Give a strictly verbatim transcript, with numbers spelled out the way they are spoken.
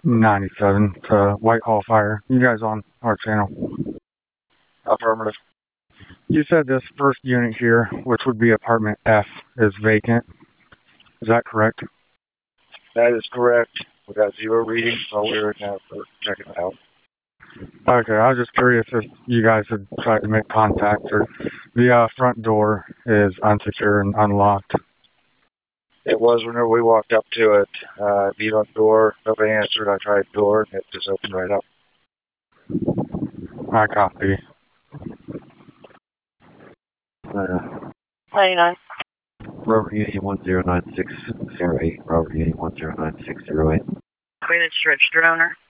ninety-seven to Whitehall Fire. You guys on our channel? Affirmative. You said this first unit here, which would be apartment F, is vacant. Is that correct? That is correct. We got zero readings, so we're now checking it out. Okay, I was just curious if you guys had tried to make contact, or the uh, front door is unsecure and unlocked. It was whenever we walked up to it. Uh, beat on the door, nobody answered. I tried the door, and it just opened right up. I copy. Uh, ninety-nine. Robert Unity one zero nine six zero eight, Robert Unity one zero nine six zero eight. Queen Ridge Drowner.